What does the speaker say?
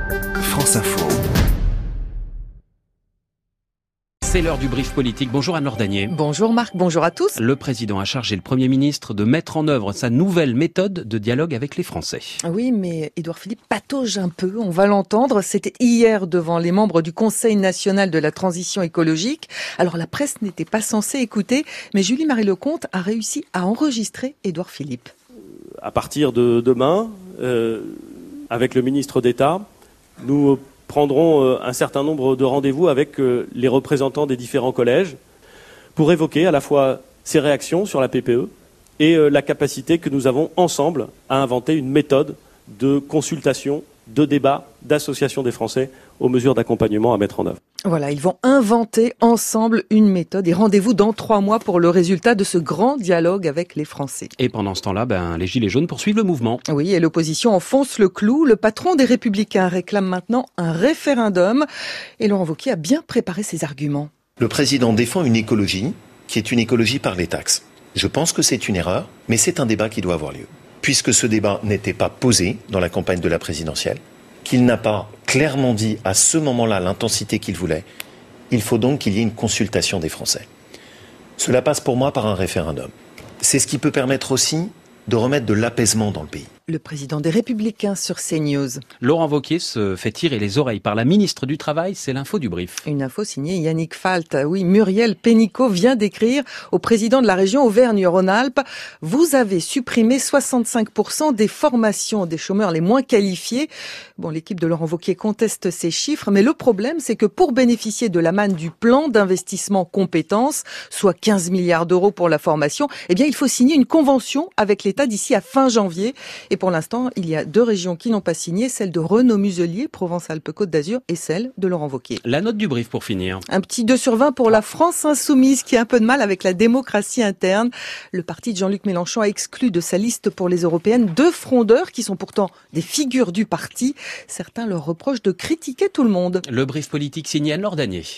France Info. C'est l'heure du brief politique. Bonjour Anne Lordanier. Bonjour Marc, bonjour à tous. Le président a chargé le Premier ministre de mettre en œuvre sa nouvelle méthode de dialogue avec les Français. Oui, mais Édouard Philippe patauge un peu, on va l'entendre. C'était hier devant les membres du Conseil national de la transition écologique. Alors la presse n'était pas censée écouter, mais Julie-Marie Lecomte a réussi à enregistrer Édouard Philippe. À partir de demain, avec le ministre d'État, nous prendrons un certain nombre de rendez-vous avec les représentants des différents collèges pour évoquer à la fois ces réactions sur la PPE et la capacité que nous avons ensemble à inventer une méthode de consultation, de débat, d'association des Français aux mesures d'accompagnement à mettre en œuvre. Voilà, ils vont inventer ensemble une méthode et rendez-vous dans 3 mois pour le résultat de ce grand dialogue avec les Français. Et pendant ce temps-là, les Gilets jaunes poursuivent le mouvement. Oui, et l'opposition enfonce le clou. Le patron des Républicains réclame maintenant un référendum et Laurent Wauquiez a bien préparé ses arguments. Le président défend une écologie qui est une écologie par les taxes. Je pense que c'est une erreur, mais c'est un débat qui doit avoir lieu. Puisque ce débat n'était pas posé dans la campagne de la présidentielle, qu'il n'a pas clairement dit à ce moment-là l'intensité qu'il voulait, il faut donc qu'il y ait une consultation des Français. Cela passe pour moi par un référendum. C'est ce qui peut permettre aussi de remettre de l'apaisement dans le pays. Le président des Républicains sur CNews. Laurent Wauquiez se fait tirer les oreilles par la ministre du Travail, c'est l'info du brief. Une info signée Yannick Falt. Oui, Muriel Pénicaud vient d'écrire au président de la région Auvergne-Rhône-Alpes. Vous avez supprimé 65% des formations des chômeurs les moins qualifiés. Bon, l'équipe de Laurent Wauquiez conteste ces chiffres, mais le problème, c'est que pour bénéficier de la manne du plan d'investissement compétences, soit 15 milliards d'euros pour la formation, eh bien, il faut signer une convention avec l'État d'ici à fin janvier. Et pour l'instant, il y a 2 régions qui n'ont pas signé, celle de Renaud-Muselier, Provence-Alpes-Côte d'Azur, et celle de Laurent Wauquiez. La note du brief pour finir. Un petit 2 sur 20 pour la France insoumise qui a un peu de mal avec la démocratie interne. Le parti de Jean-Luc Mélenchon a exclu de sa liste pour les européennes 2 frondeurs qui sont pourtant des figures du parti. Certains leur reprochent de critiquer tout le monde. Le brief politique signé Anne Lordanier.